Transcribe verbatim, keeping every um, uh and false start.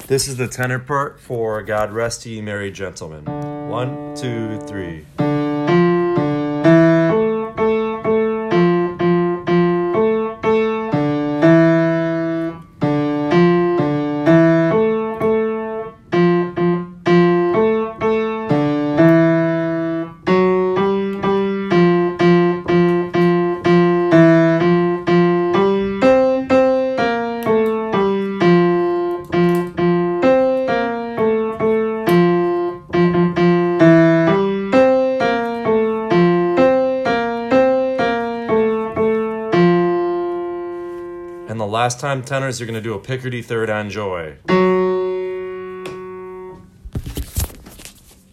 This is the tenor part for God Rest Ye Merry Gentlemen. One, two, three. And the last time tenors, you're going to do a Picardy third on joy.